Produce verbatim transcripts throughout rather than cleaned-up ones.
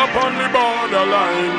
up on the borderline.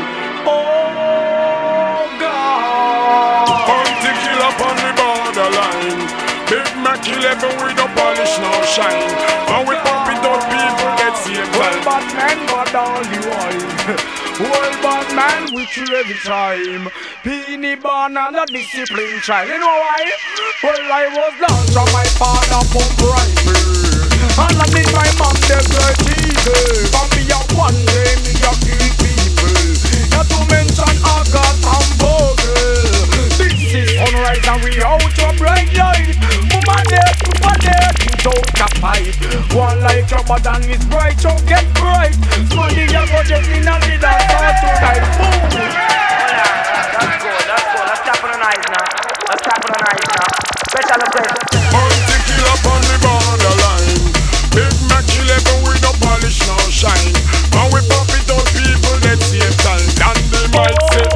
Oh God, Bounty kill up on the borderline. Big Mac eleven with no polish, no shine. And we pop it out, people get same time. Well, bad man, but all the while. Well, bad man, we kill every time. Peony born and a disciplined child. You know why? Well, I was launched on my father pump rifle. And I did my mom the great evil. From me a one day, me a kill people. Not to mention August and Vogel. This is sunrise and we out to bright light. Mama there, mama there, put out a fight. One like your button is bright, so get bright. Money you go just in and the dance all tonight. Boom! That's good, that's good. Let's tap on the night now. Let's tap on the night now. Better look at it. Bounty kill up on the borderline. Big Mac eleven with no polish, no shine. And we pop it out, people that same time. And they might say,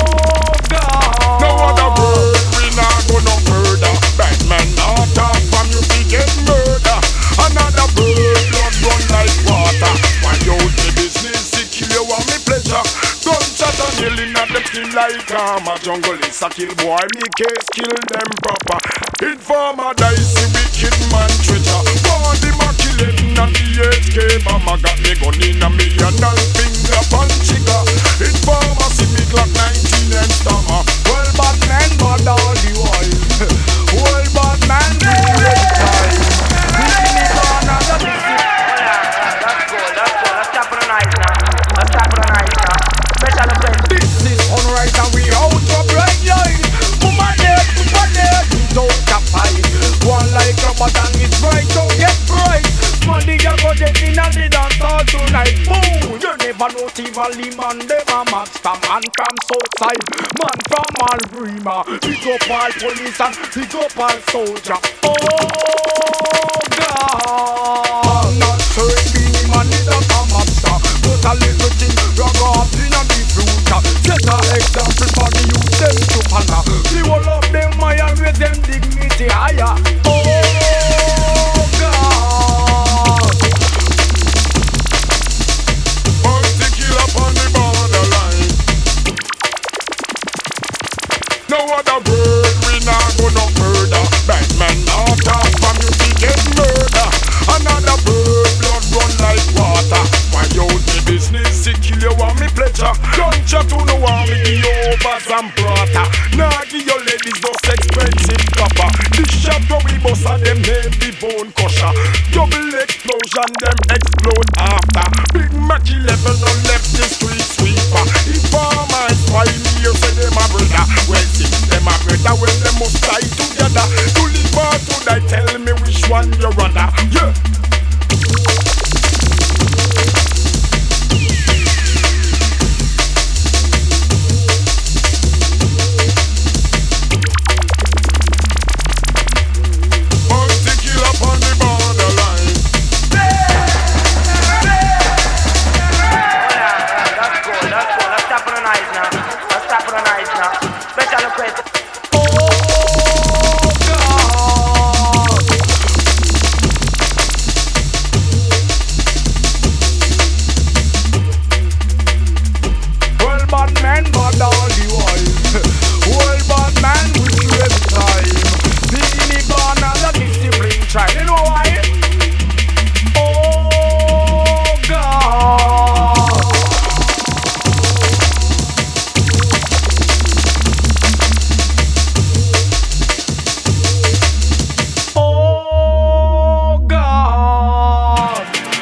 no other bird, we not go no further. Bad man not talk from you, we get murder. Another bird, blood run like water. Why you the business, to kill you want me pleasure. Gunshot and yelling at them still like karma. Jungle is a kill boy, me case kill them proper. Informer dicey, wicked man treasure. Body ma killing and the H K mama got me gun in a million and finger punchiga. Informer see me clock nineteen and stammer. Well, bad man, bad all the while. Well, bad man, do it time. Peony born and a disciplined. That's good, that's good. Let's tap on the night now. Let's tap on the night now. Better look at it. This is sunrise and we out to bright light. Mama there, mama there, put out a fight. One like your button is bright, so get bright. Money you go get in and the dance all tonight. Boom! You never know Tivoli man, them a master man from Southside, man from Albrima. Pick up all police and pick up all soldier. Oh God! I'm not sure if any man is a master, but a little thing rock up in a the future. Set an example for the youth them to follow. The whole of them higher with them dignity higher. Oh God! Bounty kill up on the borderline. No other bird, we not go no further. Bad man not talk from you, we get murder. Another bird, blood run like water. Why you the business, to kill you want me pleasure. Gunshot to no want me give you over some prata. Nah give your ladies those expensive copper. This shot where we bust and them name the bone crusher. Double explosion, them explode after. Big Mac eleven on left the street sweeper. Informer is pioneer, say them a brother. Well since them a brother, well them must die together. To live or to die, tell me which one you rather. Yeah. Bounty kill up on the borderline. That's good, that's good. Let's tap on the night now. Let's tap on the night now. Better look at it. Oh God! Well, bad man, bad all the while. Well, bad man, we kill every time. Peony born and a disciplined child. You know why? Oh God! Oh God!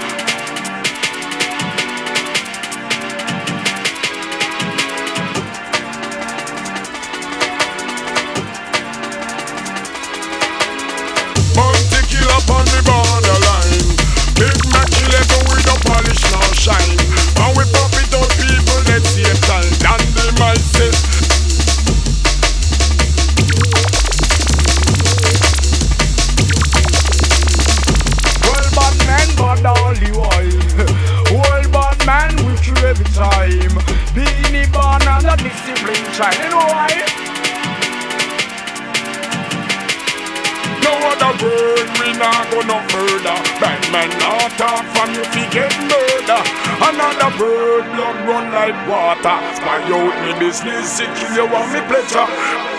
Bounty kill up on the borderline. Big Mac eleven with no polish, no shine. And we pop it out, people that same time. And they might say, Well, bad man, bad all the while. Well, bad man, we kill every time. Peony born and a disciplined child. You know why? no Another word, we not go no further. Bad man not talk from you fi get murder. Another word, blood run like water. Spy out me business, it kill you want me pleasure.